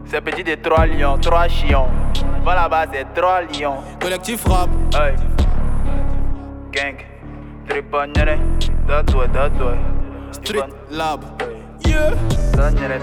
C'est petit des 3 lions, 3 chiens. Va là-bas, c'est 3 lions. Collectif rap. Hey. Gang. Tripanere. Dadoué. Street Lab. Yeah. Dadoué.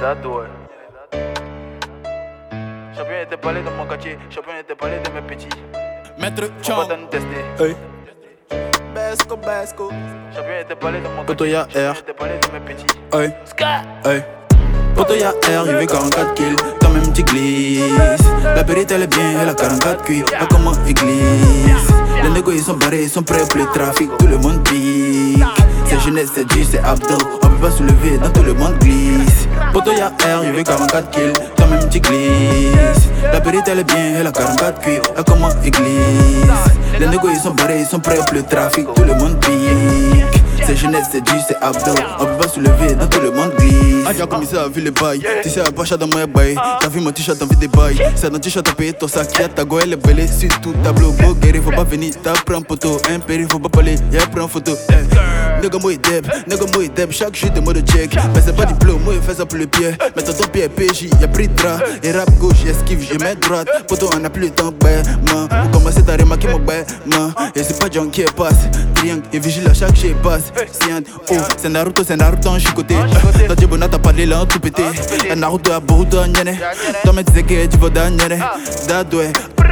Champion était parlé dans mon quartier. Champion était parlé de mes petits. Maître On Chang. va t'en tester. Hey. Basco. Champion était parlé dans mon Poto quartier. ya Champion R. était parlé de mes petits. Hey. Ska. Hey. Poto ya R, il veut 44 kills, quand même tu glisses. La périte elle est bien, elle a 44 cuits, ah comment il glisse. Les négos ils sont barrés, ils sont prêts pour le trafic, tout le monde pique. C'est jeunesse, c'est G, c'est abdos, on peut pas soulever, dans tout le monde glisse. Poto ya R, il veut 44 kills, quand même tu glisses. La périte elle est bien, elle a 44 cuits, ah comment il glisse. Les négos ils sont barrés, ils sont prêts pour le trafic, tout le monde pique. C'est jeunesse, c'est G, c'est abdos, on peut pas soulever, dans tout le monde glisse. Aja commissaire a vu les bails. Tu sais, à Bacha dans mon bail. T'as vu mon t-shirt, t'as vu des bails. C'est dans t-shirt, t'as payé ton sac. Y'a ta go, elle est belle. Sur tout tableau, beau guéri, faut pas venir. T'as pris un poteau, impéri, faut pas parler. Y'a pris en photo. Nigga, moi, il deb. Chaque jour, de mode check. Mais c'est pas diplôme, moi, il fait ça pour le pied. Mais ton pied est PJ, y'a pris de drap. Et rap gauche, esquive, je mets droite. Poteau, on a plus le temps, ben, man. Vous commencez à remarquer mon ben, man. Et c'est pas John qui est passe. Triangle, et vigile à chaque chez passe. C'est Naruto, en chicoté. Dans Djibona, t'as parlé là, tout pété. Et Naruto a Boruto, nyene. Toi, mais tu sais que tu vas dans nyene. Dadoué.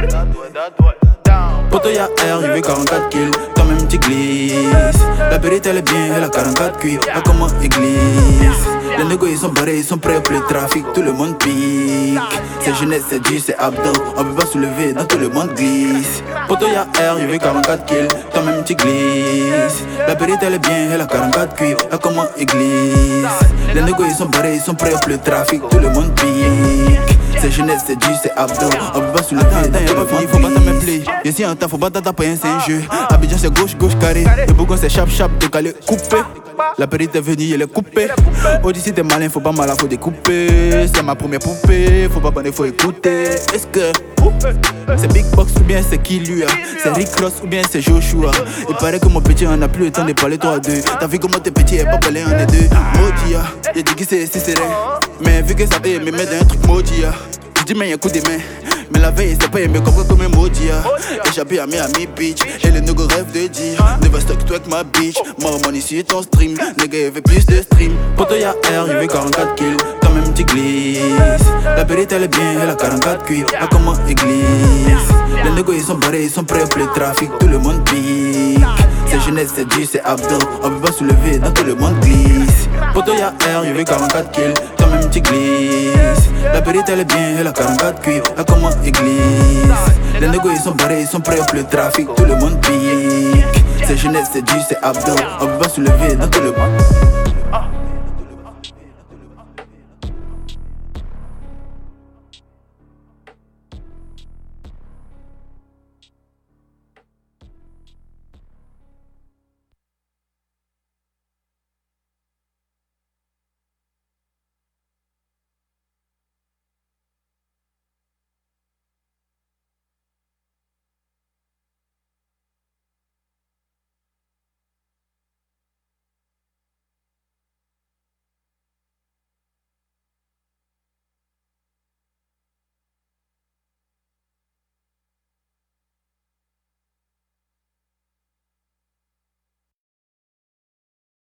Poto ya R, il veut 44 kills, quand même tu glisses. La périte elle est bien, elle a 44 cuits, ah comment il glisse. Les négos ils sont barrés, ils sont prêts pour le trafic, tout le monde pique. C'est jeunesse, c'est G, c'est abdos, on peut pas soulever, dans tout le monde glisse. Poto ya R, il veut 44 kills, quand même tu glisses. La périte elle est bien, elle a 44 cuits, ah comment il glisse. Les négos ils sont barrés, ils sont prêts pour le trafic, tout le monde pique. C'est jeunesse, c'est G, c'est abdos, on peut pas soulever, dans tout le monde glisse. Faut pas t'en play. Ici en temps, faut pas t'attaquer, c'est un jeu. Abidjan c'est gauche, carré. Le bougon c'est chap, décalé, coupé. La périte est venue, elle est coupée. Odyssey t'es malin, faut pas malin, faut découper. C'est ma première poupée, faut pas banner, faut écouter. Est-ce que c'est Big Box ou bien c'est qui lui? C'est Rick Ross ou bien c'est Joshua? Il paraît que mon petit on a plus le temps de parler 3 à 2. T'as vu comment t'es petit et pas parler en est deux. Modia, il dit que c'est serré. Mais vu que ça paye, me met dans un truc Modia. Je dis mais y'a coup des mains. Mais la veille c'est pas aimé comme un maudit. Échappé à Miami Beach. Et le nègre rêve de dire never stuck to avec ma bitch. More money sur ton stream. Nègre il veut plus de stream. Poto ya R, il veut 44 kills. Quand même tu glisses. La périte elle est bien, elle a 44 cuits. Ah comment il glisse. Les nègres ils sont barrés, ils sont prêts pour le trafic. Tout le monde pique. C'est jeunesse, c'est G, c'est abdos. On peut pas soulever, dans tout le monde glisse. Poto ya R, il veut 44 kills. Quand même tu glisses. La périte elle est bien, elle a 44 cuits. Ah comment il glisse. Les négos ils sont barrés, ils sont prêts pour le trafic, tout le monde pique. C'est jeunesse, c'est G, c'est abdos, on peut pas soulever dans tout le monde.